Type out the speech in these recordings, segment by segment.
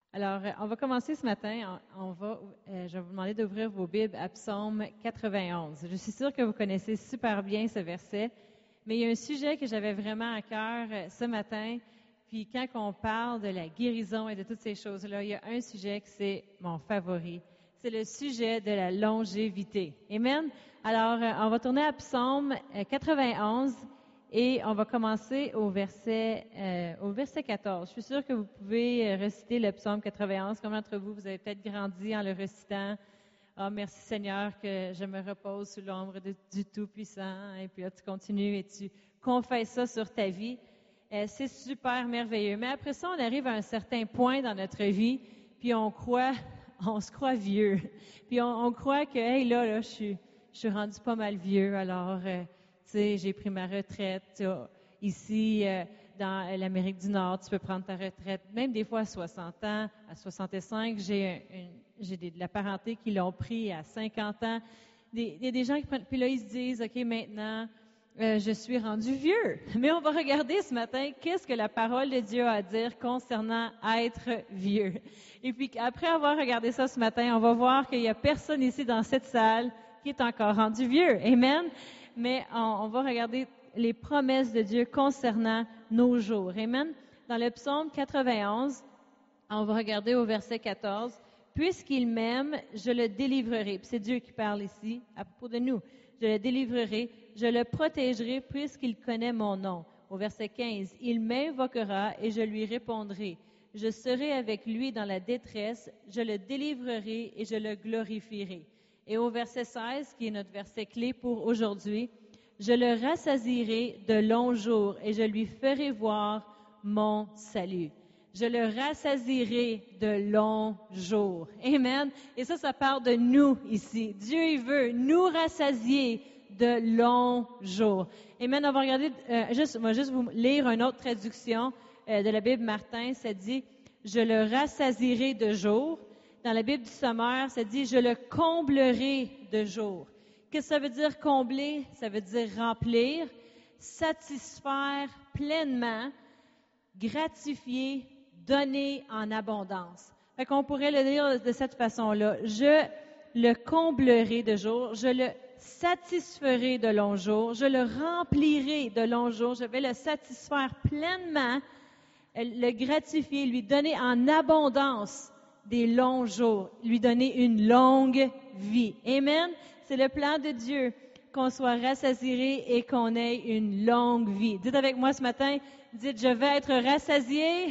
Alors, on va commencer ce matin. Je vais vous demander d'ouvrir vos Bibles à Psaume 91. Je suis sûre que vous connaissez super bien ce verset, mais il y a un sujet que j'avais vraiment à cœur ce matin. Puis quand on parle de la guérison et de toutes ces choses-là, il y a un sujet qui c'est mon favori. C'est le sujet de la longévité. Amen? Alors, on va tourner à Psaume 91. Et on va commencer au verset 14. Je suis sûre que vous pouvez réciter le psaume 91. Combien d'entre vous, vous avez peut-être grandi en le récitant? Ah, merci Seigneur que je me repose sous l'ombre du Tout-Puissant. Et puis là, tu continues et tu confesses ça sur ta vie. C'est super merveilleux. Mais après ça, on arrive à un certain point dans notre vie, puis on se croit vieux. Puis on croit que, hey, là, je suis rendu pas mal vieux, alors... j'ai pris ma retraite. Ici, dans l'Amérique du Nord, tu peux prendre ta retraite, même des fois à 60 ans, à 65. J'ai de la parenté qui l'ont pris à 50 ans. Il y a des gens qui prennent, puis là, ils se disent, OK, maintenant, je suis rendu vieux. Mais on va regarder ce matin qu'est-ce que la parole de Dieu a à dire concernant être vieux. Et puis, après avoir regardé ça ce matin, on va voir qu'il n'y a personne ici dans cette salle qui est encore rendu vieux. Amen. Mais on va regarder les promesses de Dieu concernant nos jours. Amen. Dans le psaume 91, on va regarder au verset 14. « Puisqu'il m'aime, je le délivrerai. » Puis c'est Dieu qui parle ici à propos de nous. « Je le délivrerai, je le protégerai puisqu'il connaît mon nom. » Au verset 15. « Il m'invoquera et je lui répondrai. Je serai avec lui dans la détresse, je le délivrerai et je le glorifierai. » Et au verset 16, qui est notre verset clé pour aujourd'hui, « Je le rassasierai de longs jours et je lui ferai voir mon salut. » Je le rassasierai de longs jours. Amen. Et ça parle de nous ici. Dieu, il veut nous rassasier de longs jours. Amen. On va regarder, on va juste vous lire une autre traduction de la Bible Martin. Ça dit, « Je le rassasierai de jours. » Dans la Bible du Sommaire, ça dit « Je le comblerai de jours ». Qu'est-ce que ça veut dire combler? Ça veut dire remplir, satisfaire pleinement, gratifier, donner en abondance. Fait qu'on pourrait le dire de cette façon-là. Je le comblerai de jours, je le satisferai de longs jours, je le remplirai de longs jours, je vais le satisfaire pleinement, le gratifier, lui donner en abondance des longs jours, lui donner une longue vie. Amen. C'est le plan de Dieu qu'on soit rassasié et qu'on ait une longue vie. Dites avec moi ce matin, dites, je vais être rassasié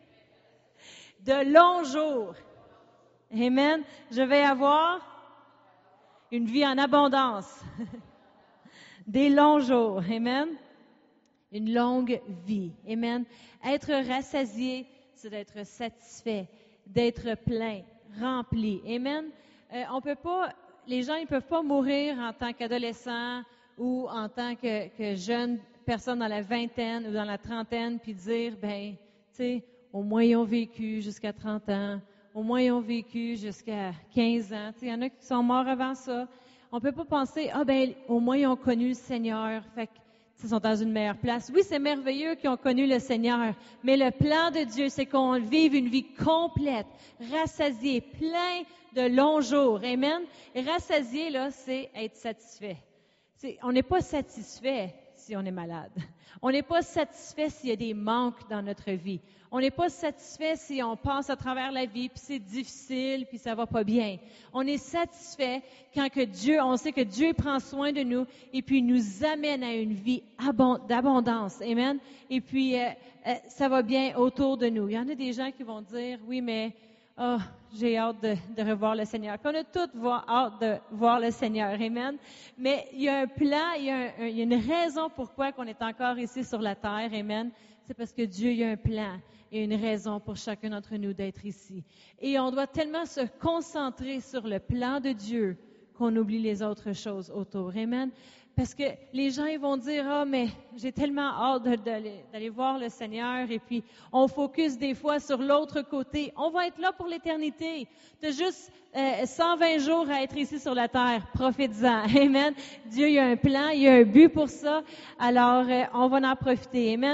de longs jours. Amen. Je vais avoir une vie en abondance. Des longs jours. Amen. Une longue vie. Amen. Être rassasié, c'est d'être satisfait, d'être plein, rempli. Amen. Les gens, ils peuvent pas mourir en tant qu'adolescents ou en tant que jeunes personnes dans la vingtaine ou dans la trentaine, puis dire, tu sais, au moins ils ont vécu jusqu'à 30 ans, au moins ils ont vécu jusqu'à 15 ans. Tu sais, il y en a qui sont morts avant ça. On peut pas penser, au moins ils ont connu le Seigneur, fait qu'ils sont dans une meilleure place. Oui, c'est merveilleux qu'ils ont connu le Seigneur, mais le plan de Dieu, c'est qu'on vive une vie complète, rassasiée, plein de longs jours. Amen. Et rassasié, là, c'est être satisfait. On n'est pas satisfait si on est malade. On n'est pas satisfait s'il y a des manques dans notre vie. On n'est pas satisfait si on passe à travers la vie, puis c'est difficile, puis ça va pas bien. On est satisfait quand on sait que Dieu prend soin de nous et puis nous amène à une vie d'abondance. Amen. Et puis, ça va bien autour de nous. Il y en a des gens qui vont dire, oui, mais j'ai hâte de revoir le Seigneur. Puis on a tous hâte de voir le Seigneur. Amen. Mais il y a un plan, il y a une raison pourquoi qu'on est encore ici sur la terre. Amen. C'est parce que Dieu, il y a un plan et une raison pour chacun d'entre nous d'être ici. Et on doit tellement se concentrer sur le plan de Dieu qu'on oublie les autres choses autour. Amen. Parce que les gens, ils vont dire, mais j'ai tellement hâte d'aller voir le Seigneur. Et puis, on focus des fois sur l'autre côté. On va être là pour l'éternité. Tu as juste 120 jours à être ici sur la terre. Profites-en. Amen. Dieu, il y a un plan, il y a un but pour ça. Alors, on va en profiter. Amen.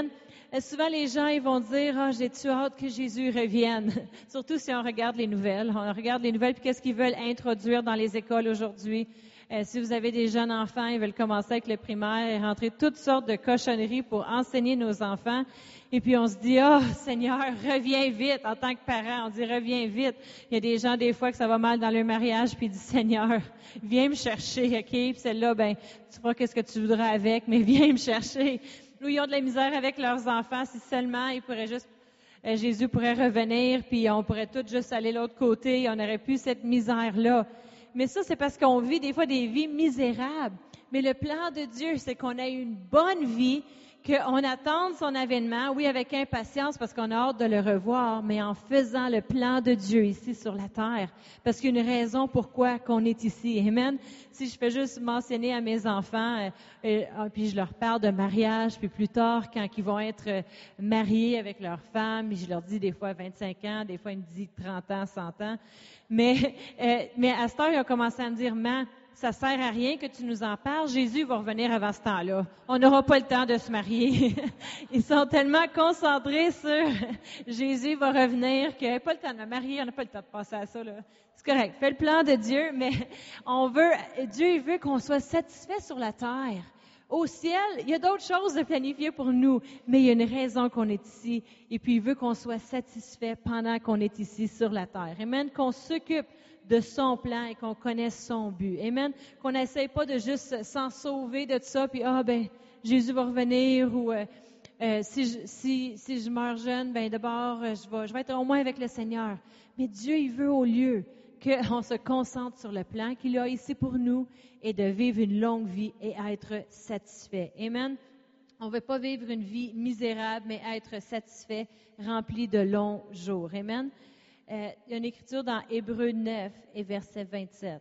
Souvent, les gens, ils vont dire, « Ah, j'ai-tu hâte que Jésus revienne? » Surtout si on regarde les nouvelles. On regarde les nouvelles, puis qu'est-ce qu'ils veulent introduire dans les écoles aujourd'hui. Si vous avez des jeunes enfants, ils veulent commencer avec le primaire et rentrer toutes sortes de cochonneries pour enseigner nos enfants. Et puis on se dit, « Oh, Seigneur, reviens vite. » En tant que parent, on dit, « Reviens vite. » Il y a des gens, des fois, que ça va mal dans leur mariage, puis ils disent, « Seigneur, viens me chercher, OK? » Puis celle-là, ben, tu feras qu'est-ce que tu voudras avec, mais viens me chercher. Nous, ils ont de la misère avec leurs enfants. Si seulement ils pourraient juste, Jésus pourrait revenir, puis on pourrait tous juste aller de l'autre côté. On n'aurait plus cette misère-là. Mais ça, c'est parce qu'on vit des fois des vies misérables. Mais le plan de Dieu, c'est qu'on ait une bonne vie, qu'on attende son avènement, oui, avec impatience parce qu'on a hâte de le revoir, mais en faisant le plan de Dieu ici sur la terre. Parce qu'il y a une raison pourquoi qu'on est ici. Amen. Si je fais juste mentionner à mes enfants, puis je leur parle de mariage, puis plus tard, quand ils vont être mariés avec leur femme, je leur dis des fois 25 ans, des fois ils me disent 30 ans, 100 ans. Mais à cette heure, ils ont commencé à me dire, « Maman, ça sert à rien que tu nous en parles. Jésus va revenir avant ce temps-là. On n'aura pas le temps de se marier. » Ils sont tellement concentrés sur Jésus va revenir qu'il n'y a pas le temps de me marier, on n'a pas le temps de passer à ça, là. C'est correct. Fais le plan de Dieu, mais Dieu, il veut qu'on soit satisfait sur la terre. Au ciel, il y a d'autres choses de planifier pour nous, mais il y a une raison qu'on est ici. Et puis, il veut qu'on soit satisfait pendant qu'on est ici sur la terre. Amen. Qu'on s'occupe de son plan et qu'on connaisse son but. Amen. Qu'on n'essaye pas de juste s'en sauver de ça, puis Jésus va revenir, ou si je meurs jeune, d'abord, je vais être au moins avec le Seigneur. Mais Dieu, il veut au lieu qu'on se concentre sur le plan qu'il a ici pour nous et de vivre une longue vie et être satisfait. Amen. On ne veut pas vivre une vie misérable, mais être satisfait, rempli de longs jours. Amen. Il y a une écriture dans Hébreux 9 et verset 27.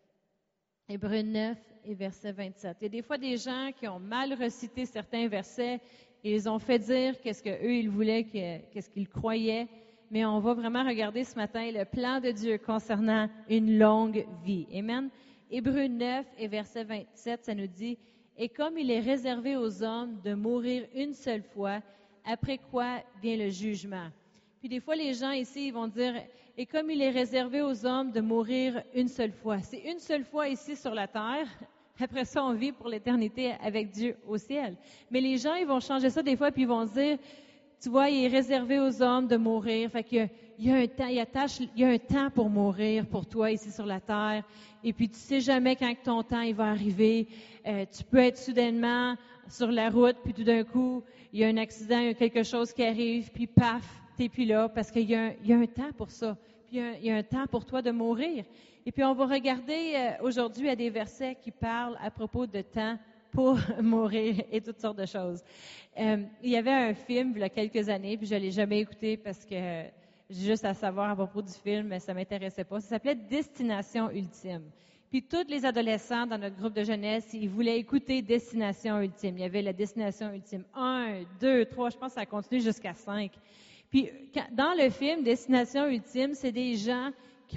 Hébreux 9 et verset 27. Il y a des fois des gens qui ont mal recité certains versets et ils ont fait dire qu'est-ce qu'eux ils voulaient, qu'est-ce qu'ils croyaient. Mais on va vraiment regarder ce matin le plan de Dieu concernant une longue vie. Amen. Hébreux 9 et verset 27, ça nous dit, « Et comme il est réservé aux hommes de mourir une seule fois, après quoi vient le jugement. » Puis des fois, les gens ici, ils vont dire, « Et comme il est réservé aux hommes de mourir une seule fois. » C'est une seule fois ici sur la terre. Après ça, on vit pour l'éternité avec Dieu au ciel. Mais les gens, ils vont changer ça des fois, puis ils vont dire, tu vois, il est réservé aux hommes de mourir. Fait qu'il y a un temps, il y a un temps pour mourir pour toi ici sur la terre. Et puis, tu sais jamais quand ton temps il va arriver. Tu peux être soudainement sur la route, puis tout d'un coup, il y a un accident, il y a quelque chose qui arrive, puis paf, t'es plus là, parce qu'il y a un temps pour ça. Puis il y a un temps pour toi de mourir. Et puis, on va regarder aujourd'hui à des versets qui parlent à propos de temps pour mourir et toutes sortes de choses. Il y avait un film il y a quelques années, puis je ne l'ai jamais écouté parce que j'ai juste à savoir à propos du film, mais ça ne m'intéressait pas. Ça s'appelait Destination Ultime. Puis tous les adolescents dans notre groupe de jeunesse, ils voulaient écouter Destination Ultime. Il y avait la Destination Ultime 1, 2, 3, je pense que ça continue jusqu'à 5. Puis dans le film Destination Ultime, c'est des gens qui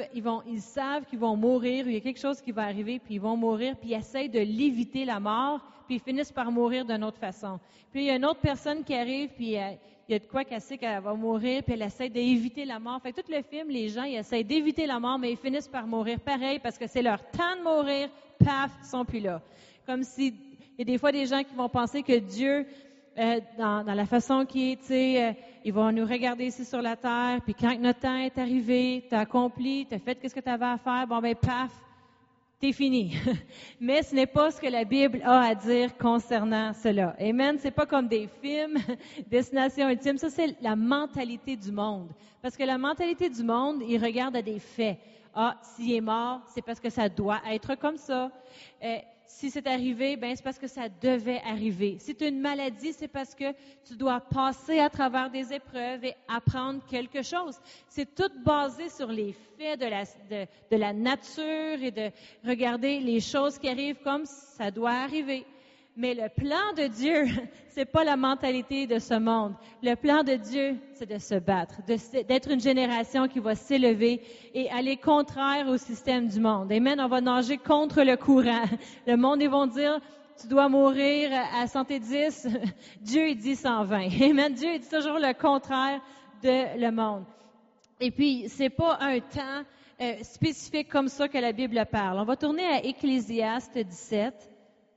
ils savent qu'ils vont mourir, il y a quelque chose qui va arriver, puis ils vont mourir, puis ils essayent de l'éviter la mort, puis ils finissent par mourir d'une autre façon. Puis il y a une autre personne qui arrive, puis il y a de quoi qu'elle sait qu'elle va mourir, puis elle essaie d'éviter la mort. Fait que tout le film, les gens, ils essayent d'éviter la mort, mais ils finissent par mourir pareil, parce que c'est leur temps de mourir, paf, ils sont plus là. Comme si, il y a des fois des gens qui vont penser que Dieu, dans la façon qu'il est, tu sais, ils vont nous regarder ici sur la terre, puis quand notre temps est arrivé, tu as accompli, tu as fait ce que tu avais à faire, paf, t'es fini. Mais ce n'est pas ce que la Bible a à dire concernant cela. Amen. C'est pas comme des films, Destination Ultime. Ça, c'est la mentalité du monde. Parce que la mentalité du monde, il regarde à des faits. Ah, s'il est mort, c'est parce que ça doit être comme ça. Si c'est arrivé, c'est parce que ça devait arriver. Si tu as une maladie, c'est parce que tu dois passer à travers des épreuves et apprendre quelque chose. C'est tout basé sur les faits de la nature et de regarder les choses qui arrivent comme ça doit arriver. Mais le plan de Dieu, c'est pas la mentalité de ce monde. Le plan de Dieu, c'est de se battre, d'être une génération qui va s'élever et aller contraire au système du monde. Amen. On va nager contre le courant. Le monde, ils vont dire, tu dois mourir à 110, Dieu, il dit 120. Amen. Dieu, il dit toujours le contraire de le monde. Et puis, c'est pas un temps spécifique comme ça que la Bible parle. On va tourner à Ecclésiaste 17.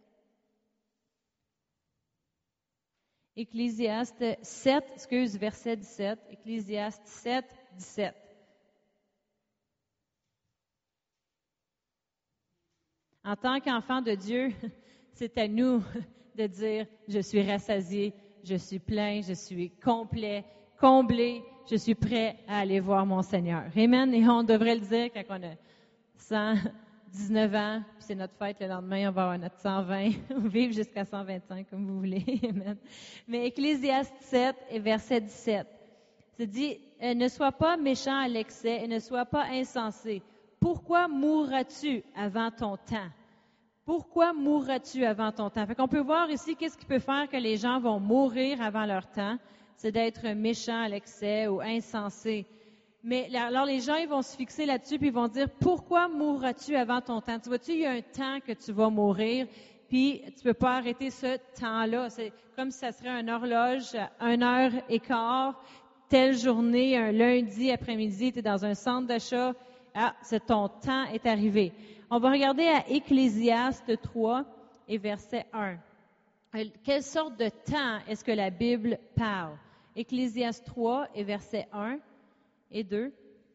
Ecclésiaste 7, verset 17. Ecclésiaste 7, 17. En tant qu'enfant de Dieu, c'est à nous de dire, je suis rassasié, je suis plein, je suis complet, comblé, je suis prêt à aller voir mon Seigneur. Amen. Et on devrait le dire quand on a 119 ans, puis c'est notre fête le lendemain, on va avoir notre 120, ou vivre jusqu'à 125, comme vous voulez. Amen. Mais Ecclésiaste 7 et verset 17, c'est dit, ne sois pas méchant à l'excès et ne sois pas insensé. Pourquoi mourras-tu avant ton temps? Pourquoi mourras-tu avant ton temps? Fait qu'on peut voir ici qu'est-ce qui peut faire que les gens vont mourir avant leur temps. C'est d'être méchant à l'excès ou insensé. Mais alors les gens, ils vont se fixer là-dessus puis ils vont dire, pourquoi mourras-tu avant ton temps? Tu vois-tu, il y a un temps que tu vas mourir, puis tu peux pas arrêter ce temps-là. C'est comme si ça serait une horloge à 1h15, telle journée, un lundi après-midi, tu es dans un centre d'achat. Ah, c'est ton temps est arrivé. On va regarder à Ecclésiaste 3 et verset 1. Quelle sorte de temps est-ce que la Bible parle? Ecclésiaste 3 et verset 1 et 2.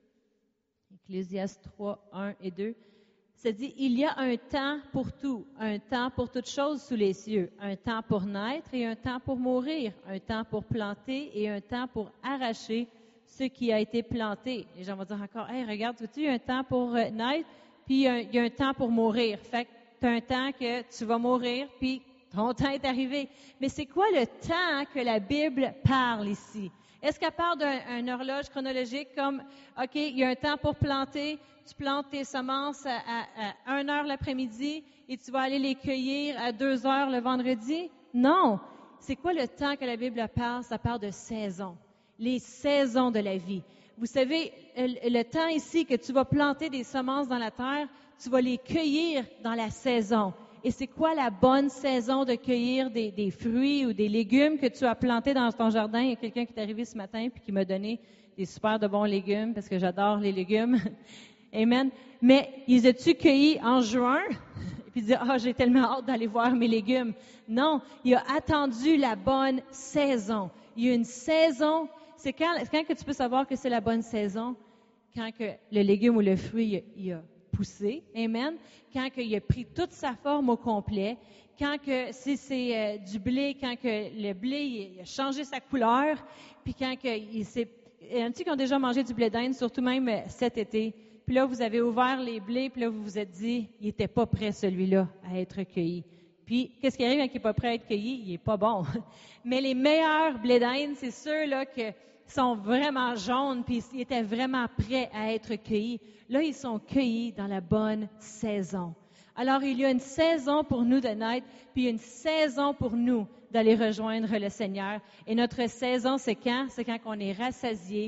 Ecclésiaste 3, 1 et 2. Ça dit, il y a un temps pour tout, un temps pour toutes choses sous les cieux, un temps pour naître et un temps pour mourir, un temps pour planter et un temps pour arracher ce qui a été planté. Les gens vont dire encore, hey, regarde, vois-tu, il y a un temps pour naître, puis il y a un temps pour mourir. Fait que tu as un temps que tu vas mourir, puis ton temps est arrivé. Mais c'est quoi le temps que la Bible parle ici? Est-ce qu'elle parle d'une horloge chronologique comme, OK, il y a un temps pour planter, tu plantes tes semences à 1 heure l'après-midi et tu vas aller les cueillir à 2 heures le vendredi? Non. C'est quoi le temps que la Bible parle? Ça parle de saison. Les saisons de la vie. Vous savez, le temps ici que tu vas planter des semences dans la terre, tu vas les cueillir dans la saison. Et c'est quoi la bonne saison de cueillir des fruits ou des légumes que tu as plantés dans ton jardin? Il y a quelqu'un qui est arrivé ce matin puis qui m'a donné des super de bons légumes parce que j'adore les légumes. Amen. Mais ils as-tu cueillis en juin? Et puis dire, j'ai tellement hâte d'aller voir mes légumes. Non, il a attendu la bonne saison. Il y a une saison. C'est quand que tu peux savoir que c'est la bonne saison? Quand que le légume ou le fruit, il a poussé. Amen. Quand il a pris toute sa forme au complet. Quand que si c'est du blé, quand que le blé il a changé sa couleur. Puis quand que il s'est... Il y en a qui ont déjà mangé du blé d'Inde, surtout même cet été. Puis là, vous avez ouvert les blés, puis là, vous vous êtes dit, il n'était pas prêt, celui-là, à être cueilli. Puis, qu'est-ce qui arrive quand il n'est pas prêt à être cueilli? Il n'est pas bon. Mais les meilleurs blés d'Inde, c'est ceux-là qui sont vraiment jaunes, puis ils étaient vraiment prêts à être cueillis. Là, ils sont cueillis dans la bonne saison. Alors, il y a une saison pour nous de naître, puis il y a une saison pour nous d'aller rejoindre le Seigneur. Et notre saison, c'est quand? C'est quand on est rassasié,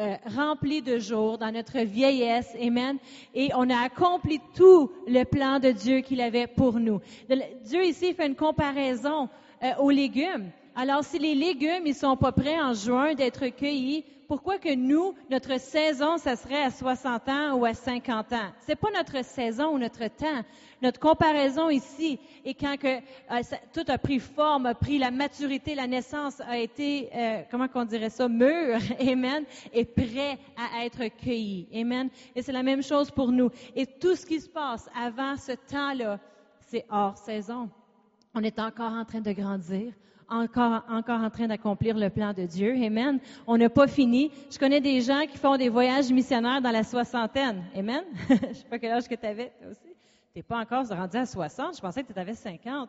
rempli de jours dans notre vieillesse, amen, et on a accompli tout le plan de Dieu qu'il avait pour nous. Dieu ici fait une comparaison aux légumes. Alors, si les légumes, ils sont pas prêts en juin d'être cueillis, pourquoi que nous, notre saison, ça serait à 60 ans ou à 50 ans? C'est pas notre saison ou notre temps. Notre comparaison ici est quand que tout a pris forme, a pris la maturité, la naissance a été, comment qu'on dirait ça, mûr, amen, et prêt à être cueilli, amen. Et c'est la même chose pour nous. Et tout ce qui se passe avant ce temps-là, c'est hors saison. On est encore en train de grandir. Encore en train d'accomplir le plan de Dieu. Amen. On n'a pas fini. Je connais des gens qui font des voyages missionnaires dans la soixantaine. Amen. Je ne sais pas quel âge que tu avais, toi aussi. Tu n'es pas encore rendu à 60. Je pensais que tu avais 50.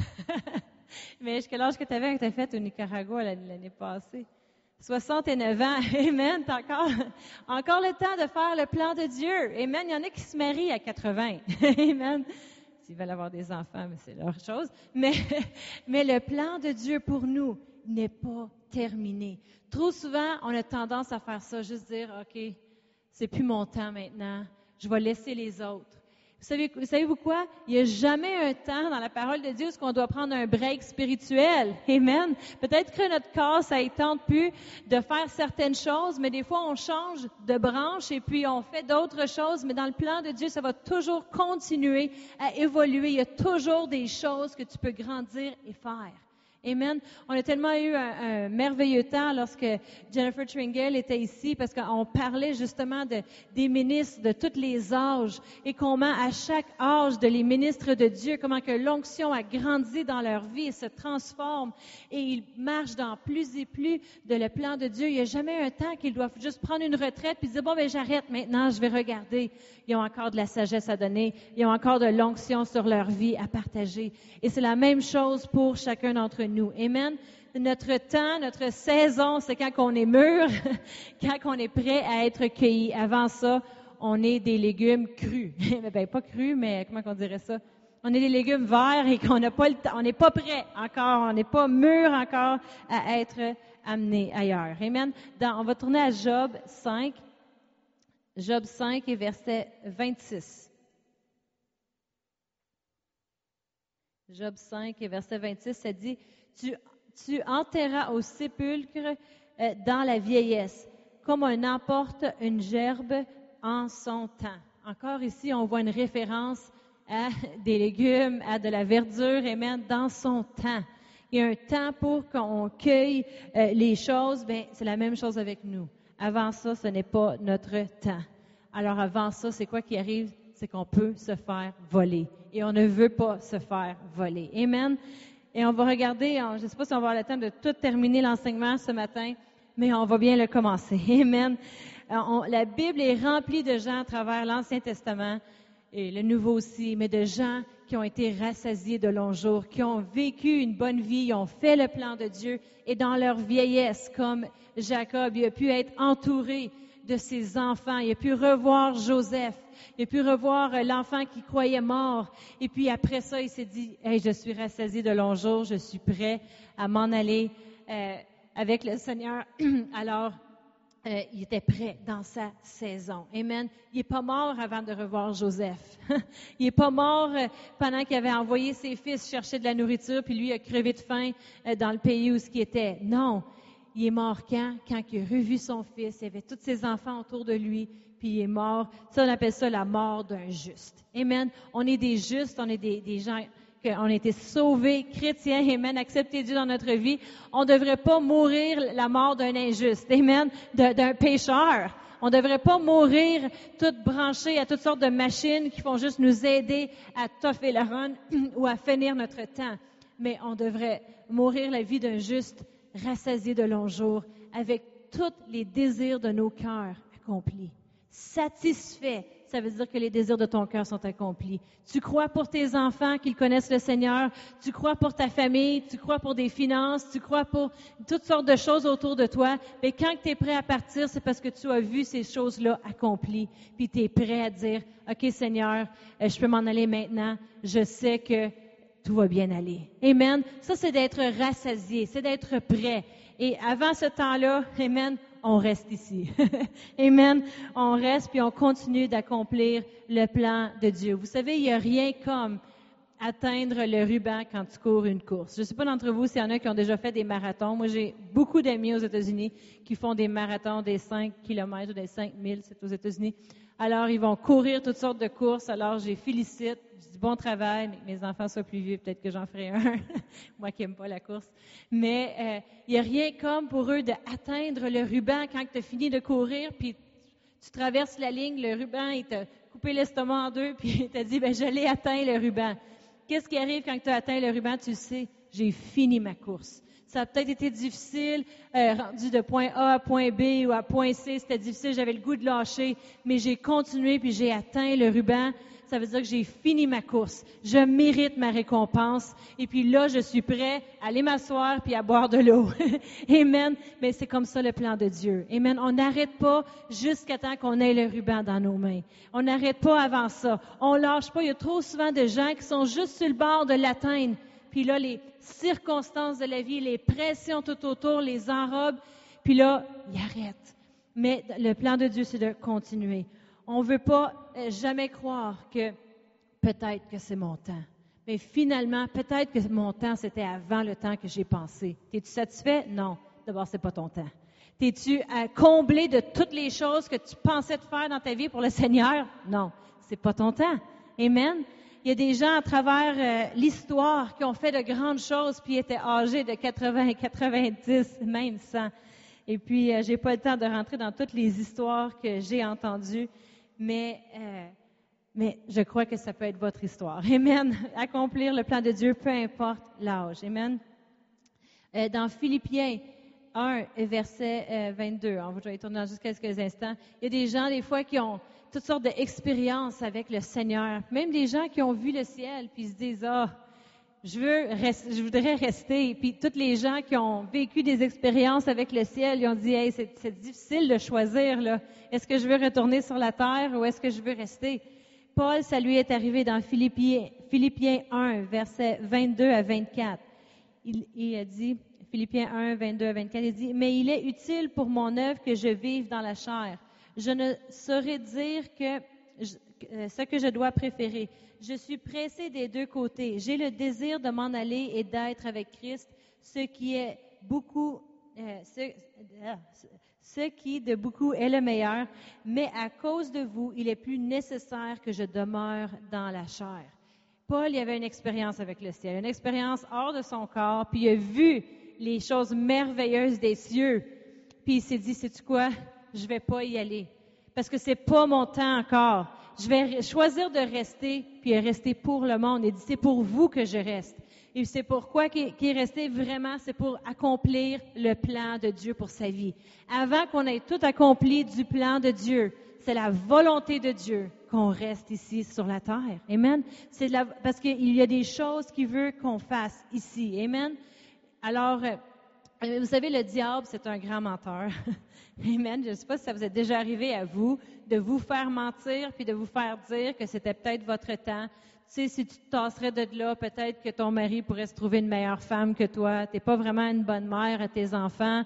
Mais quel âge que tu avais quand tu as fait au Nicaragua l'année passée? 69 ans. Amen. Tu as encore le temps de faire le plan de Dieu. Amen. Il y en a qui se marient à 80. Amen. S'ils veulent avoir des enfants, mais c'est leur chose. Mais le plan de Dieu pour nous n'est pas terminé. Trop souvent, on a tendance à faire ça, juste dire, OK, c'est plus mon temps maintenant, je vais laisser les autres. Savez-vous quoi? Il n'y a jamais un temps dans la parole de Dieu où on doit prendre un break spirituel. Amen. Peut-être que notre corps, ça ne tente plus de faire certaines choses, mais des fois, on change de branche et puis on fait d'autres choses. Mais dans le plan de Dieu, ça va toujours continuer à évoluer. Il y a toujours des choses que tu peux grandir et faire. Amen. On a tellement eu un merveilleux temps lorsque Jennifer Tringle était ici parce qu'on parlait justement des ministres de tous les âges et comment à chaque âge de les ministres de Dieu, comment que l'onction a grandi dans leur vie et se transforme et ils marchent dans plus et plus de le plan de Dieu. Il n'y a jamais un temps qu'ils doivent juste prendre une retraite puis dire bon ben j'arrête maintenant, je vais regarder. Ils ont encore de la sagesse à donner, ils ont encore de l'onction sur leur vie à partager. Et c'est la même chose pour chacun d'entre nous. Amen. Notre temps, notre saison, c'est quand on est mûr, quand on est prêt à être cueilli. Avant ça, on est des légumes crus. Ben pas crus, mais comment on dirait ça? On est des légumes verts et qu'on n'a pas le temps, on n'est pas prêt encore, on n'est pas mûr encore à être amené ailleurs. Amen. On va tourner à Job 5. Job 5 et verset 26. Job 5 et verset 26, ça dit, tu enterras au sépulcre dans la vieillesse, comme on emporte une gerbe en son temps. Encore ici, on voit une référence à des légumes, à de la verdure, amen, dans son temps. Il y a un temps pour qu'on cueille les choses, bien, c'est la même chose avec nous. Avant ça, ce n'est pas notre temps. Alors avant ça, c'est quoi qui arrive? C'est qu'on peut se faire voler. Et on ne veut pas se faire voler. Amen. Et on va regarder, je ne sais pas si on va avoir le temps de tout terminer l'enseignement ce matin, mais on va bien le commencer. Amen. La Bible est remplie de gens à travers l'Ancien Testament et le Nouveau aussi, mais de gens qui ont été rassasiés de longs jours, qui ont vécu une bonne vie, ils ont fait le plan de Dieu et dans leur vieillesse, comme Jacob, il a pu être entouré de ses enfants. Il a pu revoir Joseph. Il a pu revoir l'enfant qui croyait mort. Et puis après ça, il s'est dit, hey, je suis rassasié de longs jours, je suis prêt à m'en aller avec le Seigneur. Alors, il était prêt dans sa saison. Amen. Il n'est pas mort avant de revoir Joseph. Il n'est pas mort pendant qu'il avait envoyé ses fils chercher de la nourriture, puis lui a crevé de faim dans le pays où ce qu'il était. Non. Il est mort quand il a revu son fils, il y avait tous ses enfants autour de lui, puis il est mort. Ça, on appelle ça la mort d'un juste. Amen. On est des justes, on est des gens, on a été sauvés, chrétiens, amen, accepter Dieu dans notre vie. On ne devrait pas mourir la mort d'un injuste, amen, d'un pécheur. On ne devrait pas mourir tout branché à toutes sortes de machines qui vont juste nous aider à toffer la run ou à finir notre temps. Mais on devrait mourir la vie d'un juste, rassasié de longs jours, avec tous les désirs de nos cœurs accomplis. Satisfait, ça veut dire que les désirs de ton cœur sont accomplis. Tu crois pour tes enfants qu'ils connaissent le Seigneur, tu crois pour ta famille, tu crois pour des finances, tu crois pour toutes sortes de choses autour de toi. Mais quand tu es prêt à partir, c'est parce que tu as vu ces choses-là accomplies, puis tu es prêt à dire, OK Seigneur, je peux m'en aller maintenant, je sais que tout va bien aller. Amen. Ça, c'est d'être rassasié, c'est d'être prêt. Et avant ce temps-là, amen, on reste ici. Amen. On reste puis on continue d'accomplir le plan de Dieu. Vous savez, il n'y a rien comme atteindre le ruban quand tu cours une course. Je ne sais pas d'entre vous s'il y en a qui ont déjà fait des marathons. Moi, j'ai beaucoup d'amis aux États-Unis qui font des marathons des 5 km ou des 5 000, c'est aux États-Unis. Alors, ils vont courir toutes sortes de courses. Alors, je les félicite. Je dis bon travail, mais que mes enfants soient plus vieux, peut-être que j'en ferai un. Moi qui n'aime pas la course. Mais il n'y a rien comme pour eux d'atteindre le ruban quand tu as fini de courir, puis tu traverses la ligne, le ruban, il t'a coupé l'estomac en deux, puis il t'a dit, ben je l'ai atteint le ruban. Qu'est-ce qui arrive quand tu as atteint le ruban? Tu le sais, j'ai fini ma course. Ça a peut-être été difficile, rendu de point A à point B ou à point C, c'était difficile, j'avais le goût de lâcher, mais j'ai continué puis j'ai atteint le ruban. Ça veut dire que j'ai fini ma course. Je mérite ma récompense. Et puis là, je suis prêt à aller m'asseoir puis à boire de l'eau. Amen. Mais c'est comme ça le plan de Dieu. Amen. On n'arrête pas jusqu'à temps qu'on ait le ruban dans nos mains. On n'arrête pas avant ça. On lâche pas. Il y a trop souvent de gens qui sont juste sur le bord de l'atteindre. Puis là, les circonstances de la vie, les pressions tout autour les enrobent. Puis là, ils arrêtent. Mais le plan de Dieu, c'est de continuer. On ne veut pas jamais croire que peut-être que c'est mon temps. Mais finalement, peut-être que mon temps, c'était avant le temps que j'ai pensé. Es-tu satisfait? Non. D'abord, c'est pas ton temps. T'es-tu comblé de toutes les choses que tu pensais te faire dans ta vie pour le Seigneur? Non. C'est pas ton temps. Amen. Il y a des gens à travers l'histoire qui ont fait de grandes choses puis étaient âgés de 80, 90, même 100. Et puis, j'ai pas le temps de rentrer dans toutes les histoires que j'ai entendues, mais je crois que ça peut être votre histoire. Amen. Accomplir le plan de Dieu, peu importe l'âge. Amen. Dans Philippiens 1, verset 22, on va y tourner dans juste quelques instants, il y a des gens, des fois, qui ont toutes sortes d'expériences avec le Seigneur. Même des gens qui ont vu le ciel, puis ils se disent, je voudrais rester. Puis tous les gens qui ont vécu des expériences avec le ciel, ils ont dit, hey, c'est difficile de choisir, là. Est-ce que je veux retourner sur la terre ou est-ce que je veux rester? Paul, ça lui est arrivé dans Philippiens 1, versets 22 à 24. Il a dit, Philippiens 1, 22 à 24, il dit, « Mais il est utile pour mon œuvre que je vive dans la chair. Je ne saurais dire ce que je dois préférer. Je suis pressé des deux côtés. J'ai le désir de m'en aller et d'être avec Christ, ce qui de beaucoup est le meilleur, mais à cause de vous, il est plus nécessaire que je demeure dans la chair. » Paul, il avait une expérience avec le ciel, une expérience hors de son corps, puis il a vu les choses merveilleuses des cieux, puis il s'est dit, sais-tu quoi? Je vais pas y aller, parce que c'est pas mon temps encore. Je vais choisir de rester, puis rester pour le monde. Il dit, c'est pour vous que je reste. Et c'est pourquoi qu'il est resté vraiment, c'est pour accomplir le plan de Dieu pour sa vie. Avant qu'on ait tout accompli du plan de Dieu, c'est la volonté de Dieu qu'on reste ici sur la terre. Amen. Parce qu'il y a des choses qu'il veut qu'on fasse ici. Amen. Alors, vous savez, le diable, c'est un grand menteur. Amen. Je ne sais pas si ça vous est déjà arrivé à vous de vous faire mentir puis de vous faire dire que c'était peut-être votre temps. Tu sais, si tu te tasserais de là, peut-être que ton mari pourrait se trouver une meilleure femme que toi. Tu n'es pas vraiment une bonne mère à tes enfants.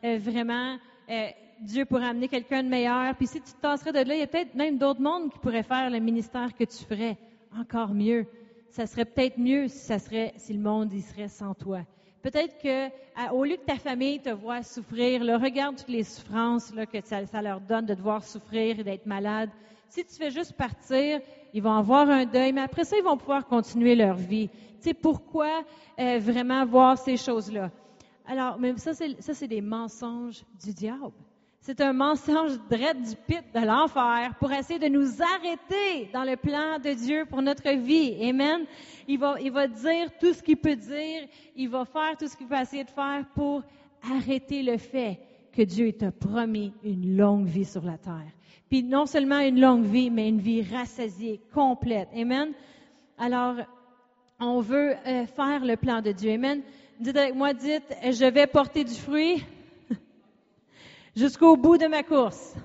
Dieu pourrait amener quelqu'un de meilleur. Puis si tu te tasserais de là, il y a peut-être même d'autres mondes qui pourraient faire le ministère que tu ferais. Encore mieux. Ça serait peut-être mieux si le monde y serait sans toi. Peut-être que, au lieu que ta famille te voie souffrir, là, regarde toutes les souffrances là, que ça leur donne de devoir souffrir et d'être malade. Si tu fais juste partir, ils vont avoir un deuil, mais après ça, ils vont pouvoir continuer leur vie. Tu sais, pourquoi vraiment voir ces choses-là? Alors, mais ça, c'est des mensonges du diable. C'est un mensonge drette du pit de l'enfer pour essayer de nous arrêter dans le plan de Dieu pour notre vie. Amen. Il va dire tout ce qu'il peut dire. Il va faire tout ce qu'il peut essayer de faire pour arrêter le fait que Dieu t'a promis une longue vie sur la terre. Puis non seulement une longue vie, mais une vie rassasiée, complète. Amen. Alors, on veut faire le plan de Dieu. Amen. Dites avec moi, je vais porter du fruit jusqu'au bout de ma course.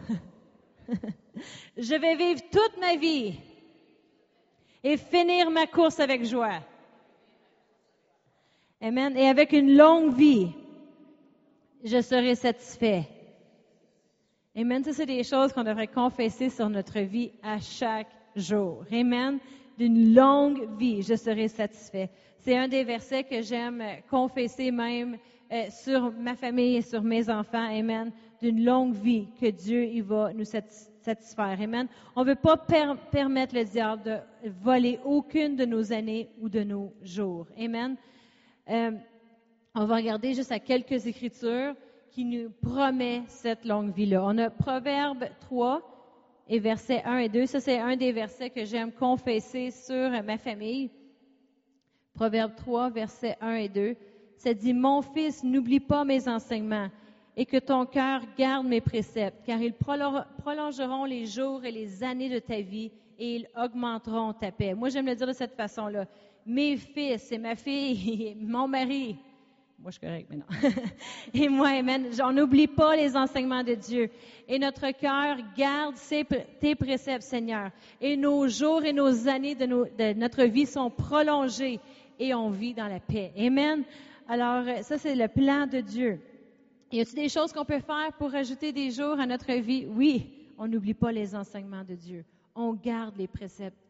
Je vais vivre toute ma vie et finir ma course avec joie. Amen. Et avec une longue vie, je serai satisfait. Amen. Ça, c'est des choses qu'on devrait confesser sur notre vie à chaque jour. Amen. D'une longue vie, je serai satisfait. C'est un des versets que j'aime confesser même sur ma famille et sur mes enfants. Amen. D'une longue vie que Dieu il va nous satisfaire. Amen. On ne veut pas permettre le diable de voler aucune de nos années ou de nos jours. Amen. On va regarder juste à quelques écritures qui nous promet cette longue vie-là. On a Proverbe 3 et versets 1 et 2. Ça, c'est un des versets que j'aime confesser sur ma famille. Proverbe 3, versets 1 et 2. Ça dit, « Mon fils, n'oublie pas mes enseignements et que ton cœur garde mes préceptes, car ils prolongeront les jours et les années de ta vie et ils augmenteront ta paix. » Moi, j'aime le dire de cette façon-là. Mes fils et ma fille, mon mari, moi, je suis correcte, mais non. Et moi, amen. On n'oublie pas les enseignements de Dieu. Et notre cœur garde tes préceptes, Seigneur. Et nos jours et nos années de notre vie sont prolongés et on vit dans la paix. Amen. Alors, ça, c'est le plan de Dieu. Y a-t-il des choses qu'on peut faire pour ajouter des jours à notre vie? Oui, on n'oublie pas les enseignements de Dieu. On garde les préceptes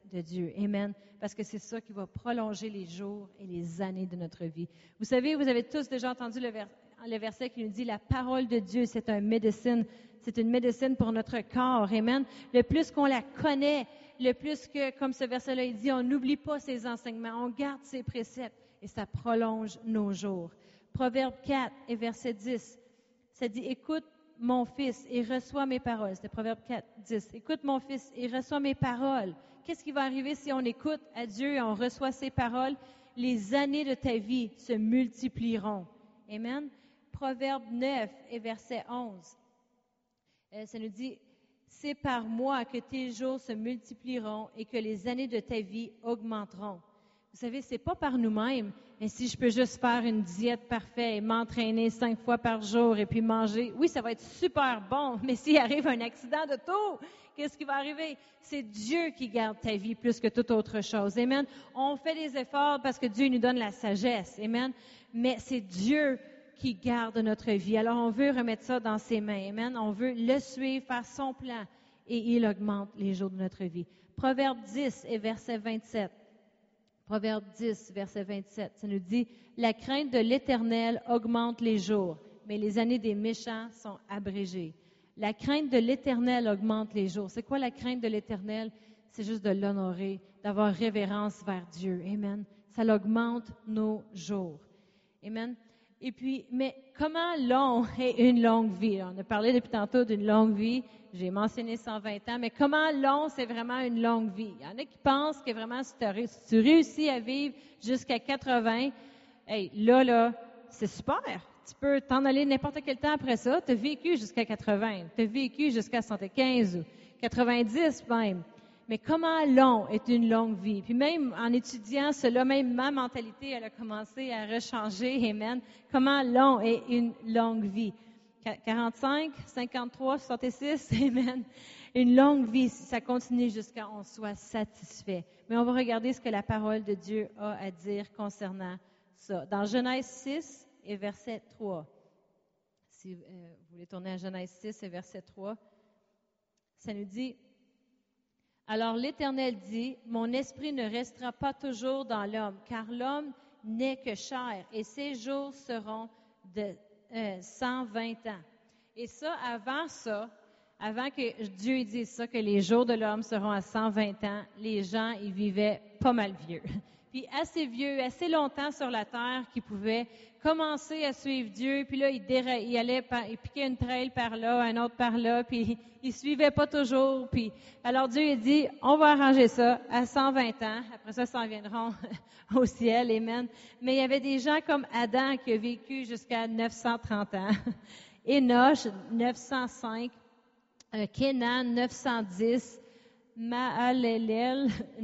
de Dieu. Amen. Parce que c'est ça qui va prolonger les jours et les années de notre vie. Vous savez, vous avez tous déjà entendu le verset qui nous dit « La parole de Dieu, c'est un médecine. C'est une médecine pour notre corps. » Amen. Le plus qu'on la connaît, le plus que, comme ce verset-là, il dit, on n'oublie pas ses enseignements, on garde ses préceptes et ça prolonge nos jours. Proverbe 4 et verset 10, ça dit « Écoute, mon fils, et reçois mes paroles. » C'est Proverbe 4, 10. « Écoute, mon fils, et reçois mes paroles. » Qu'est-ce qui va arriver si on écoute à Dieu et on reçoit ses paroles? Les années de ta vie se multiplieront. Amen. Proverbe 9 et verset 11. Ça nous dit « C'est par moi que tes jours se multiplieront et que les années de ta vie augmenteront. » Vous savez, c'est pas par nous-mêmes, mais si je peux juste faire une diète parfaite et m'entraîner 5 fois par jour et puis manger, oui, ça va être super bon, mais s'il arrive un accident d'auto, qu'est-ce qui va arriver? C'est Dieu qui garde ta vie plus que toute autre chose. Amen. On fait des efforts parce que Dieu nous donne la sagesse. Amen. Mais c'est Dieu qui garde notre vie. Alors, on veut remettre ça dans ses mains. Amen. On veut le suivre, faire son plan et il augmente les jours de notre vie. Proverbe 10 et verset 27. Proverbe 10, verset 27, ça nous dit « La crainte de l'Éternel augmente les jours, mais les années des méchants sont abrégées. » La crainte de l'Éternel augmente les jours. C'est quoi la crainte de l'Éternel? C'est juste de l'honorer, d'avoir révérence vers Dieu. Amen. Ça augmente nos jours. Amen. Et puis, mais comment long est une longue vie? On a parlé depuis tantôt d'une longue vie. J'ai mentionné 120 ans, mais comment long c'est vraiment une longue vie? Il y en a qui pensent que vraiment, si tu réussis à vivre jusqu'à 80, hey, là, c'est super. Tu peux t'en aller n'importe quel temps après ça. Tu as vécu jusqu'à 80, tu as vécu jusqu'à 75 ou 90 même. Mais comment long est une longue vie? Puis même en étudiant cela, même ma mentalité, elle a commencé à rechanger. Amen. Comment long est une longue vie? 45, 53, 66, amen. Une longue vie, ça continue jusqu'à ce qu'on soit satisfait. Mais on va regarder ce que la parole de Dieu a à dire concernant ça. Dans Genèse 6 et verset 3. Si vous voulez tourner à Genèse 6 et verset 3, ça nous dit... Alors l'Éternel dit, « Mon esprit ne restera pas toujours dans l'homme, car l'homme n'est que chair, et ses jours seront de 120 ans. » Et ça, avant que Dieu dise ça, que les jours de l'homme seront à 120 ans, les gens, ils vivaient pas mal vieux. Puis assez vieux, assez longtemps sur la terre qu'ils pouvaient commencer à suivre Dieu. Puis là, il allait, il piquait une traîne par là, un autre par là, puis il suivait pas toujours. Puis alors Dieu a dit, on va arranger ça à 120 ans. Après ça, s'en viendront au ciel, amen. Mais il y avait des gens comme Adam qui a vécu jusqu'à 930 ans, Enoch 905, Kénan 910. Mahalalel,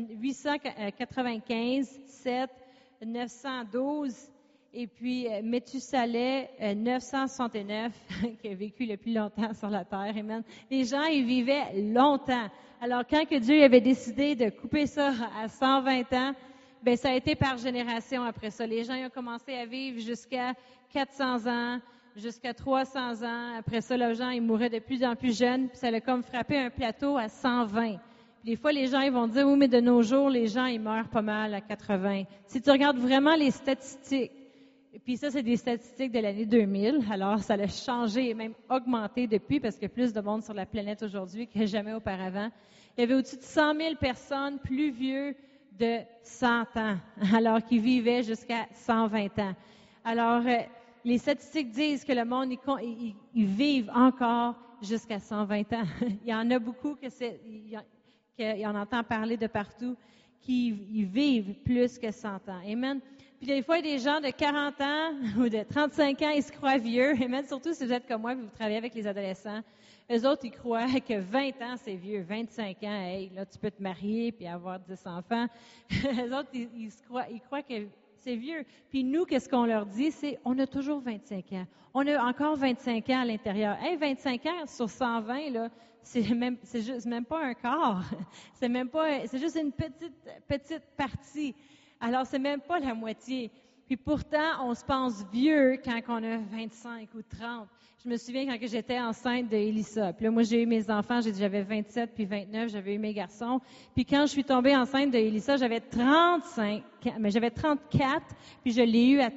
895, 7, 912, et puis Méthusaleh, 969, qui a vécu le plus longtemps sur la terre. Amen. Les gens, ils vivaient longtemps. Alors, quand que Dieu avait décidé de couper ça à 120 ans, ben ça a été par génération après ça. Les gens ils ont commencé à vivre jusqu'à 400 ans, jusqu'à 300 ans. Après ça, les gens, ils mouraient de plus en plus jeunes, puis ça a comme frappé un plateau à 120. Des fois, les gens ils vont dire, oui, mais de nos jours, les gens, ils meurent pas mal à 80. Si tu regardes vraiment les statistiques, et puis ça, c'est des statistiques de l'année 2000, alors ça a changé et même augmenté depuis, parce qu'il y a plus de monde sur la planète aujourd'hui que jamais auparavant. Il y avait au-dessus de 100 000 personnes plus vieux de 100 ans, alors qui vivaient jusqu'à 120 ans. Alors, les statistiques disent que le monde, ils vivent encore jusqu'à 120 ans. Il y en a beaucoup qu'on entend parler de partout, qui vivent plus que 100 ans. Amen. Puis des fois, il y a des gens de 40 ans ou de 35 ans, ils se croient vieux. Amen. Surtout si vous êtes comme moi et vous travaillez avec les adolescents. Eux autres, ils croient que 20 ans, c'est vieux. 25 ans, hey, là, tu peux te marier puis avoir 10 enfants. Eux autres, ils croient que c'est vieux. Puis nous, qu'est-ce qu'on leur dit? C'est, on a toujours 25 ans. On a encore 25 ans à l'intérieur. Hey, 25 ans sur 120, là, c'est juste même pas un quart. C'est juste une petite partie. Alors, c'est même pas la moitié. Puis pourtant, on se pense vieux quand on a 25 ou 30. Je me souviens quand j'étais enceinte d'Élissa. Puis là, moi, j'ai eu mes enfants, j'avais 27 puis 29, j'avais eu mes garçons. Puis quand je suis tombée enceinte d'Élissa, j'avais 35 ans, mais j'avais 34, puis je l'ai eu à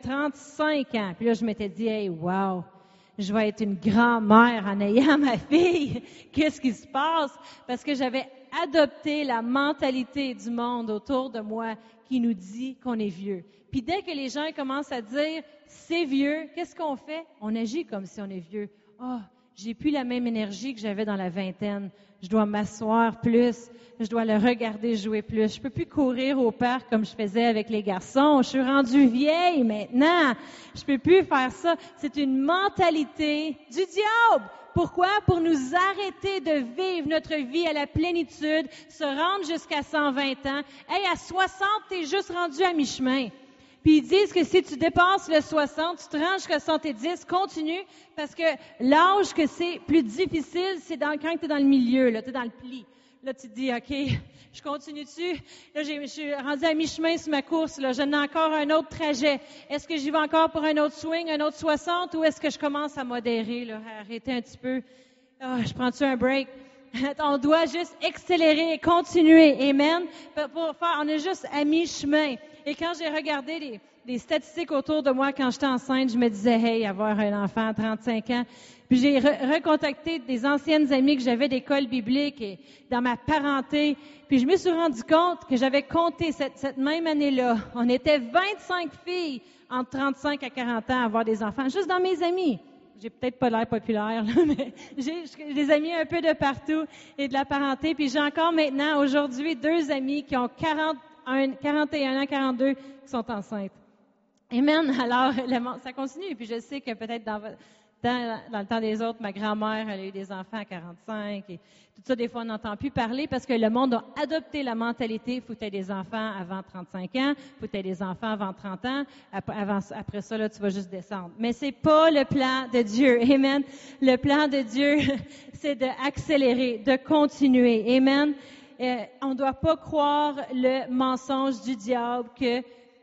35 ans. Puis là, je m'étais dit, hey, wow, je vais être une grand-mère en ayant ma fille. Qu'est-ce qui se passe? Parce que j'avais adopté la mentalité du monde autour de moi qui nous dit qu'on est vieux. Puis dès que les gens commencent à dire « c'est vieux », qu'est-ce qu'on fait? On agit comme si on est vieux. « Ah, j'ai plus la même énergie que j'avais dans la vingtaine. Je dois m'asseoir plus. Je dois le regarder jouer plus. Je peux plus courir au parc comme je faisais avec les garçons. Je suis rendue vieille maintenant. Je peux plus faire ça. » C'est une mentalité du diable. Pourquoi? Pour nous arrêter de vivre notre vie à la plénitude, se rendre jusqu'à 120 ans. Hey, à 60, t'es juste rendu à mi-chemin. Puis ils disent que si tu dépasses le 60, tu te rends jusqu'à 70, continue, parce que l'âge que c'est plus difficile, c'est quand tu es dans le milieu, là, tu es dans le pli. Là, tu te dis, OK, je continue-tu? Là, je suis rendu à mi-chemin sur ma course, là, j'en ai encore un autre trajet. Est-ce que j'y vais encore pour un autre swing, un autre 60, ou est-ce que je commence à modérer, là, à arrêter un petit peu? Je prends-tu un break? On doit juste accélérer et continuer. Amen. On est juste à mi-chemin. Et quand j'ai regardé les statistiques autour de moi quand j'étais enceinte, je me disais, hey, avoir un enfant à 35 ans. Puis j'ai recontacté des anciennes amies que j'avais d'école biblique et dans ma parenté. Puis je me suis rendu compte que j'avais compté cette même année-là. On était 25 filles entre 35 à 40 ans à avoir des enfants, juste dans mes amis. J'ai peut-être pas l'air populaire, là, mais j'ai des amis un peu de partout et de la parenté. Puis j'ai encore maintenant, aujourd'hui, 2 amis qui ont 41 ans, 42, qui sont enceintes. Amen. Alors, ça continue. Puis je sais que peut-être dans le temps des autres, ma grand-mère, elle a eu des enfants à 45 et tout ça, des fois, on n'entend plus parler parce que le monde a adopté la mentalité, il faut que tu aies des enfants avant 35 ans, il faut que tu aies des enfants avant 30 ans, après ça, là, tu vas juste descendre. Mais c'est pas le plan de Dieu. Amen. Le plan de Dieu, c'est d'accélérer, de continuer. Amen. On ne doit pas croire le mensonge du diable que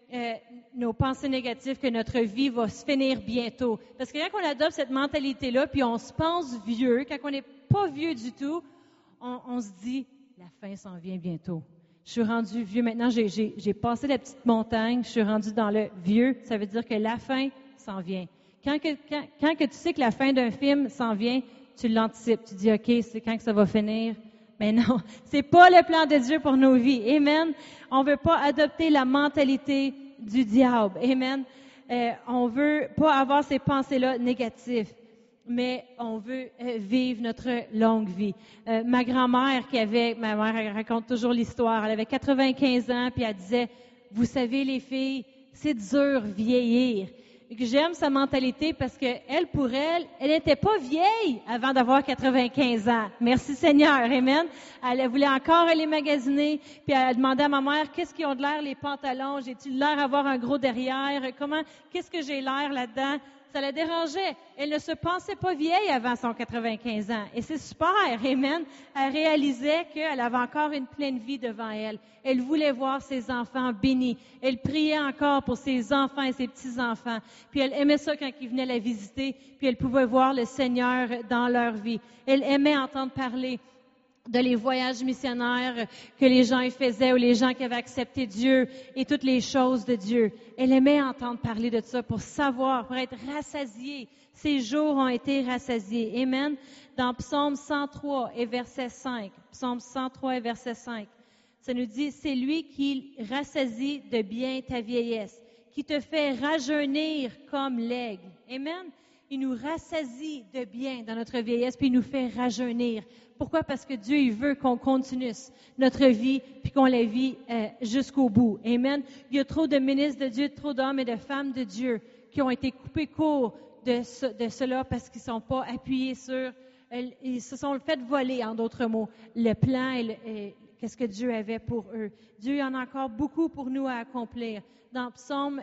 nos pensées négatives, que notre vie va se finir bientôt. Parce que quand on adopte cette mentalité-là, puis on se pense vieux, quand on n'est pas vieux du tout, on se dit, la fin s'en vient bientôt. Je suis rendu vieux. Maintenant, j'ai passé la petite montagne, je suis rendu dans le vieux. Ça veut dire que la fin s'en vient. Quand que tu sais que la fin d'un film s'en vient, tu l'anticipes. Tu dis, OK, c'est quand que ça va finir? Mais non, c'est pas le plan de Dieu pour nos vies. Amen. On veut pas adopter la mentalité du diable. Amen. On veut pas avoir ces pensées-là négatives, mais on veut vivre notre longue vie. Ma grand-mère ma mère elle raconte toujours l'histoire, elle avait 95 ans, puis elle disait, vous savez les filles, c'est dur vieillir. Et que j'aime sa mentalité parce que elle, pour elle n'était pas vieille avant d'avoir 95 ans. Merci Seigneur, amen. Elle voulait encore aller magasiner, puis elle demandait à ma mère, qu'est-ce qu'ils ont de l'air les pantalons? J'ai-tu l'air d'avoir un gros derrière? Qu'est-ce que j'ai l'air là-dedans? Ça la dérangeait. Elle ne se pensait pas vieille avant son 95 ans. Et c'est super, amen. Elle réalisait qu'elle avait encore une pleine vie devant elle. Elle voulait voir ses enfants bénis. Elle priait encore pour ses enfants et ses petits-enfants. Puis elle aimait ça quand ils venaient la visiter. Puis elle pouvait voir le Seigneur dans leur vie. Elle aimait entendre parler de les voyages missionnaires que les gens y faisaient ou les gens qui avaient accepté Dieu et toutes les choses de Dieu. Elle aimait entendre parler de ça pour savoir, pour être rassasiée. Ses jours ont été rassasiés. Amen. Dans Psaume 103 et verset 5, Psaume 103 et verset 5, ça nous dit, c'est lui qui rassasie de bien ta vieillesse, qui te fait rajeunir comme l'aigle. Amen. Il nous rassasie de bien dans notre vieillesse, puis il nous fait rajeunir. Pourquoi? Parce que Dieu, il veut qu'on continue notre vie, puis qu'on la vit jusqu'au bout. Amen. Il y a trop de ministres de Dieu, trop d'hommes et de femmes de Dieu qui ont été coupés court de cela parce qu'ils ne sont pas appuyés sur... Ils se sont fait voler, en d'autres mots, le plan et qu'est-ce que Dieu avait pour eux. Dieu en a encore beaucoup pour nous à accomplir. Dans Psaume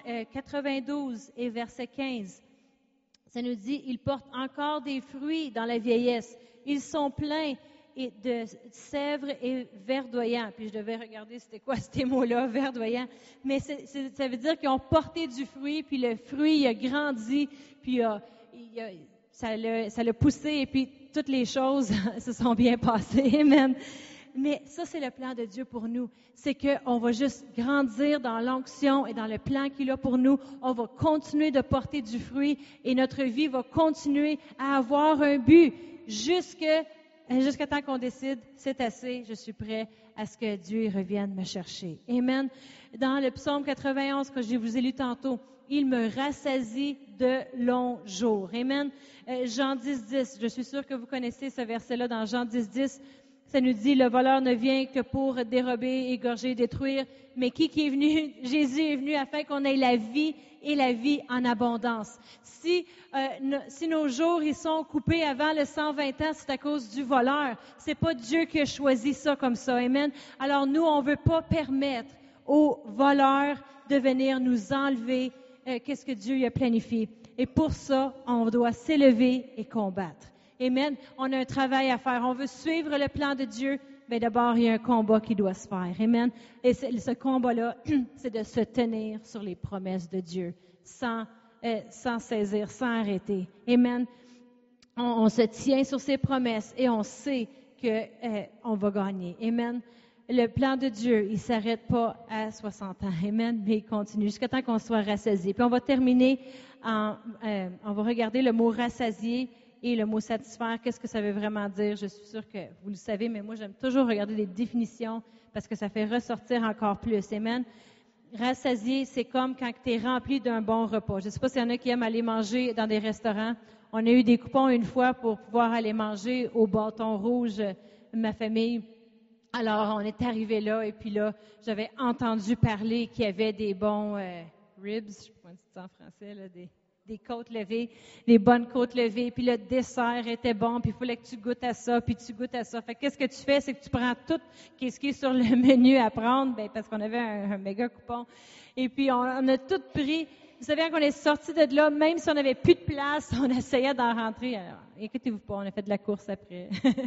92 et verset 15, ça nous dit, « Ils portent encore des fruits dans la vieillesse. Ils sont pleins et de sèvres et verdoyants. Puis je devais regarder c'était quoi ces mots-là, verdoyants. Mais ça veut dire qu'ils ont porté du fruit, puis le fruit il a grandi, puis ça l'a poussé, et puis toutes les choses se sont bien passées. Amen. Mais ça, c'est le plan de Dieu pour nous. C'est qu'on va juste grandir dans l'onction et dans le plan qu'il a pour nous. On va continuer de porter du fruit et notre vie va continuer à avoir un but jusqu'à temps qu'on décide, c'est assez, je suis prêt à ce que Dieu revienne me chercher. Amen. Dans le psaume 91, que je vous ai lu tantôt, il me rassasie de longs jours. Amen. Jean 10, je suis sûre que vous connaissez ce verset-là dans Jean 10. Ça nous dit, le voleur ne vient que pour dérober, égorger, détruire. Mais qui est venu? Jésus est venu afin qu'on ait la vie et la vie en abondance. Si nos jours ils sont coupés avant le 120 ans, c'est à cause du voleur. C'est pas Dieu qui a choisi ça comme ça. Amen. Alors nous, on veut pas permettre aux voleurs de venir nous enlever qu'est-ce que Dieu a planifié. Et pour ça, on doit s'élever et combattre. Amen. On a un travail à faire. On veut suivre le plan de Dieu. Mais d'abord, il y a un combat qui doit se faire. Amen. Et ce combat-là, c'est de se tenir sur les promesses de Dieu, sans saisir, sans arrêter. Amen. On se tient sur ses promesses et on sait qu'on va gagner. Amen. Le plan de Dieu, il ne s'arrête pas à 60 ans. Amen. Mais il continue jusqu'à temps qu'on soit rassasié. Puis on va terminer on va regarder le mot rassasié et le mot satisfaire. Qu'est-ce que ça veut vraiment dire? Je suis sûre que vous le savez, mais moi, j'aime toujours regarder les définitions parce que ça fait ressortir encore plus. Amen. Rassasié, c'est comme quand tu es rempli d'un bon repas. Je ne sais pas s'il y en a qui aiment aller manger dans des restaurants. On a eu des coupons une fois pour pouvoir aller manger au Bâton Rouge, ma famille. Alors, on est arrivé là, et puis là, j'avais entendu parler qu'il y avait des bons ribs, je ne sais pas comment c'est en français, là, des côtes levées, des bonnes côtes levées, puis le dessert était bon, puis il fallait que tu goûtes à ça, puis tu goûtes à ça. Fait qu'est-ce que tu fais? C'est que tu prends tout ce qui est sur le menu à prendre, parce qu'on avait un méga coupon. Et puis, on a tout pris. Vous savez, quand on est sorti de là, même si on n'avait plus de place, on essayait d'en rentrer. Alors, écoutez-vous pas, on a fait de la course après.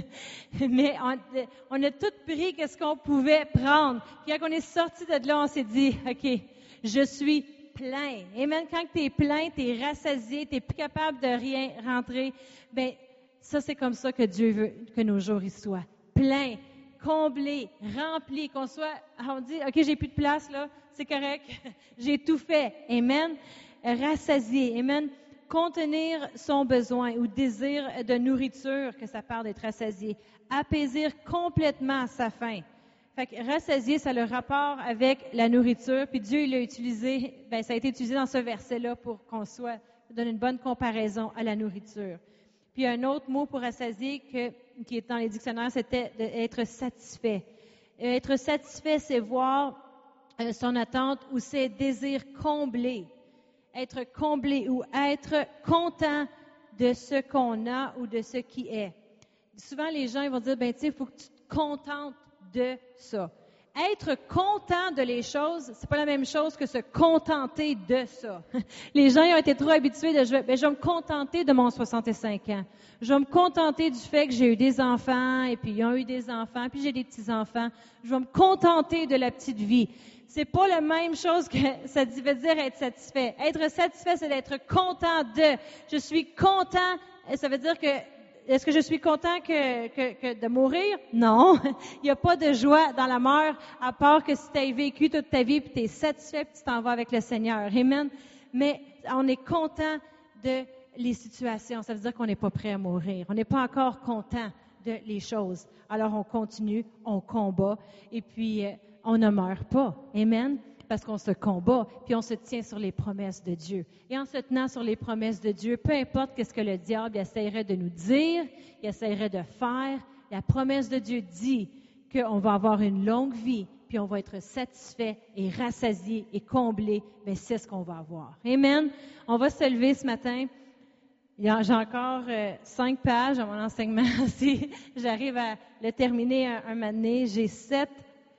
Mais on a tout pris qu'est-ce qu'on pouvait prendre. Puis quand on est sorti de là, on s'est dit, OK, je suis plein. Et même quand tu es plein, tu es rassasié, tu n'es plus capable de rien rentrer, bien, ça, c'est comme ça que Dieu veut que nos jours y soient. Plein, comblé, rempli, qu'on soit, on dit, OK, j'ai plus de place, là, c'est correct, j'ai tout fait. Amen. Rassasié. Amen. Contenir son besoin ou désir de nourriture, que ça parle d'être rassasié. Apaiser complètement sa faim. Fait que rassasié, ça a le rapport avec la nourriture, puis Dieu, il l'a utilisé, ça a été utilisé dans ce verset-là pour qu'on donne une bonne comparaison à la nourriture. Puis un autre mot pour rassasier qui est dans les dictionnaires, c'était d'être satisfait. Être satisfait, c'est voir son attente ou ses désirs comblés. Être comblé ou être content de ce qu'on a ou de ce qui est. Souvent, les gens ils vont dire, il faut que tu te contentes de ça. Être content de les choses, c'est pas la même chose que se contenter de ça. Les gens ils ont été trop habitués de je vais me contenter de mon 65 ans. Je vais me contenter du fait que j'ai eu des enfants, et puis ils ont eu des enfants, puis j'ai des petits-enfants. Je vais me contenter de la petite vie. C'est pas la même chose que ça veut dire être satisfait. Être satisfait, c'est d'être content de. Je suis content, ça veut dire que est-ce que je suis content que de mourir? Non. Il n'y a pas de joie dans la mort, à part que si tu as vécu toute ta vie, puis tu es satisfait, puis tu t'en vas avec le Seigneur. Amen. Mais on est content de les situations. Ça veut dire qu'on n'est pas prêt à mourir. On n'est pas encore content de les choses. Alors on continue, on combat, et puis on ne meurt pas. Amen. Parce qu'on se combat, puis on se tient sur les promesses de Dieu. Et en se tenant sur les promesses de Dieu, peu importe qu'est-ce que le diable essaierait de nous dire, il essaierait de faire, la promesse de Dieu dit qu'on va avoir une longue vie, puis on va être satisfait et rassasié et comblé. Bien, c'est ce qu'on va avoir. Amen. On va se lever ce matin. J'ai encore 5 pages à mon enseignement. Si j'arrive à le terminer un moment donné, j'ai 7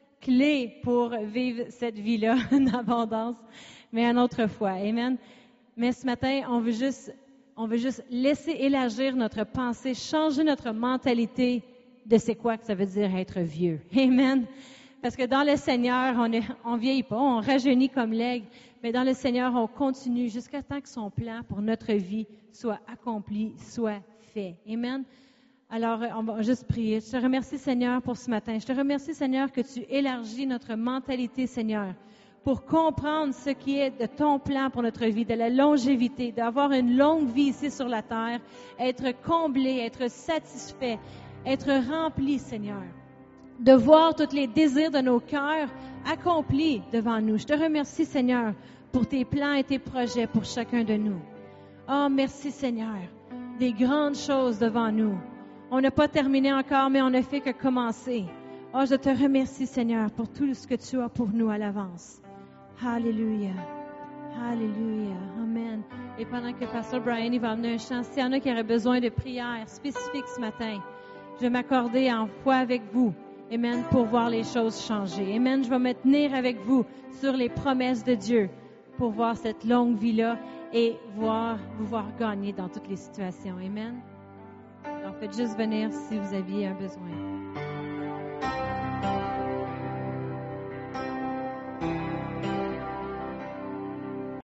clés pour vivre cette vie-là d'abondance, mais une autre fois. Amen. Mais ce matin, on veut juste laisser élargir notre pensée, changer notre mentalité de c'est quoi que ça veut dire être vieux. Amen. Parce que dans le Seigneur, on vieillit pas, on rajeunit comme l'aigle, mais dans le Seigneur, on continue jusqu'à temps que son plan pour notre vie soit accompli, soit fait. Amen. Alors, on va juste prier. Je te remercie, Seigneur, pour ce matin. Je te remercie, Seigneur, que tu élargis notre mentalité, Seigneur, pour comprendre ce qui est de ton plan pour notre vie, de la longévité, d'avoir une longue vie ici sur la terre, être comblé, être satisfait, être rempli, Seigneur, de voir tous les désirs de nos cœurs accomplis devant nous. Je te remercie, Seigneur, pour tes plans et tes projets pour chacun de nous. Oh, merci, Seigneur, des grandes choses devant nous. On n'a pas terminé encore, mais on ne fait que commencer. Oh, je te remercie, Seigneur, pour tout ce que tu as pour nous à l'avance. Alléluia. Alléluia. Amen. Et pendant que Pasteur Brian il va amener un chant, s'il y en a qui auraient besoin de prières spécifiques ce matin, je vais m'accorder en foi avec vous. Amen. Pour voir les choses changer. Amen. Je vais me tenir avec vous sur les promesses de Dieu pour voir cette longue vie-là et vous voir gagner dans toutes les situations. Amen. Alors, faites juste venir si vous aviez un besoin.